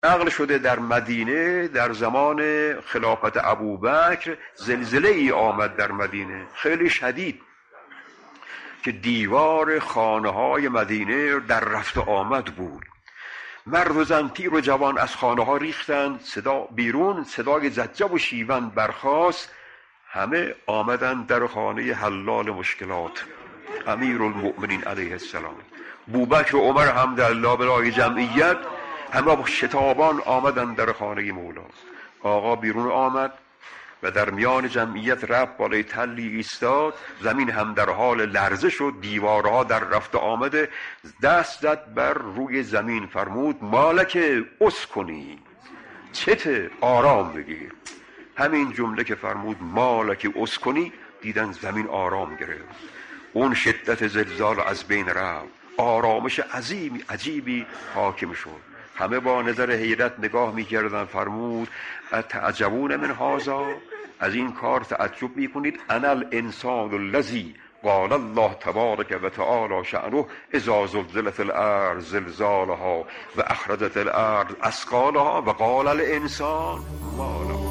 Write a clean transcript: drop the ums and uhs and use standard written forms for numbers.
نقل شده در مدینه در زمان خلافت ابوبکر زلزله ای آمد در مدینه خیلی شدید که دیوار خانه های مدینه در رفت آمد بود. مرد و زن، پیر و جوان از خانه ها ریختند بیرون، صدای زجه و شیون برخاست. همه آمدند در خانه حلال مشکلات امیرالمؤمنین علیه السلام. بوبکر و عمر هم در لابلای جمعیت همه با شتابان آمدند در خانه مولا. آقا بیرون آمد و در میان جمعیت رفت بالای تلی ایستاد. زمین هم در حال لرزه شد، دیوارها در رفت آمده. دست زد بر روی زمین، فرمود مالک اسکنی، چته آرام بگیر. همین جمله که فرمود مالک اسکنی، دیدن زمین آرام گرفت، اون شدت زلزال از بین رفت، آرامش عجیبی حاکم شد. همه با نظر حیرت نگاه می‌کردند. فرمود اتعجبون من هذا، از این کار تعجب می‌کنید؟ انا الانسان الذی قال الله تبارک و تعالی شأنه اذا زلزلت الارض زلزالها و اخرجت الارض اثقالها و قال الانسان ما لها.